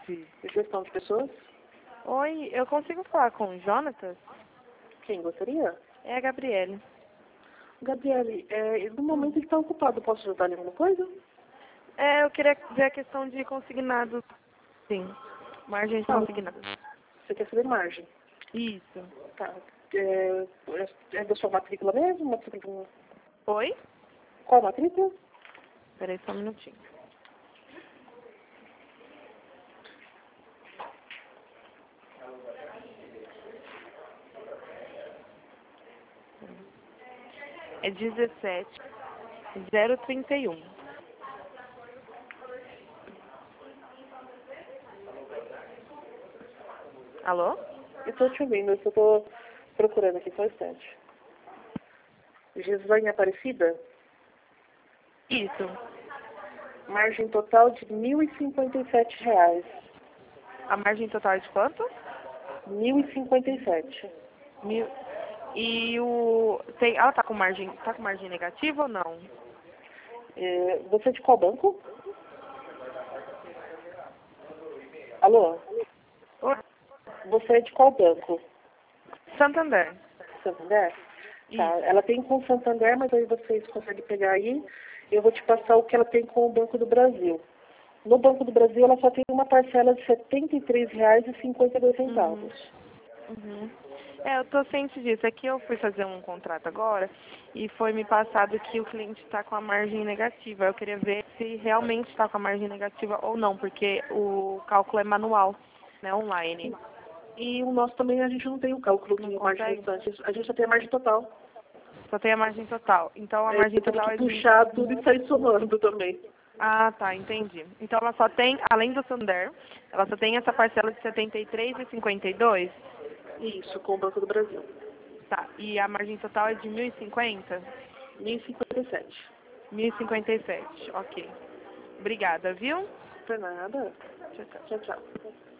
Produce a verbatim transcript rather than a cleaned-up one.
tarde. Gestão de pessoas? Oi, eu consigo falar com o Jonatas? Quem gostaria? É a Gabriele. Gabriele, é, no momento ele está ocupado. Posso ajudar em alguma coisa? É, eu queria ver a questão de consignado. Sim, margem de Tá. consignado. Você quer saber margem? Isso. Tá. É, é da sua matrícula mesmo? Matrícula... Oi? Qual matrícula? Peraí só um minutinho. É dezessete zero trinta e um. Alô? Eu estou te ouvindo, eu só estou procurando aqui, só um instante. Gislaine Aparecida? Isso. Margem total de mil e cinquenta e sete reais. A margem total é de quanto? mil e cinquenta e sete. Mil. E o. Tem. Ela tá com margem. Tá com margem negativa ou não? É, você é de qual banco? Alô? Oi? Você é de qual banco? Santander. Santander? Tá, Isso. ela tem com o Santander, mas aí vocês conseguem pegar aí. Eu vou te passar o que ela tem com o Banco do Brasil. No Banco do Brasil, ela só tem uma parcela de setenta e três reais e cinquenta e dois centavos. Uhum. Uhum. É, eu tô ciente disso. É que eu fui fazer um contrato agora e foi me passado que o cliente está com a margem negativa. Eu queria ver se realmente está com a margem negativa ou não, porque o cálculo é manual, né, online. E o nosso também, a gente não tem o cálculo Não de margem consegue? restante, a gente só tem a margem total. Só tem a margem total. Então a Aí margem eu tenho total que é de... puxar tudo e sair somando também. Ah, tá, entendi. Então ela só tem, além do Santander, ela só tem essa parcela de setenta e três e cinquenta e dois? Isso, com o Banco do Brasil. Tá, e a margem total é de mil e cinquenta? mil e cinquenta e sete. mil e cinquenta e sete, ok. Obrigada, viu? Por nada. Tchau, tchau. Tchau, tchau.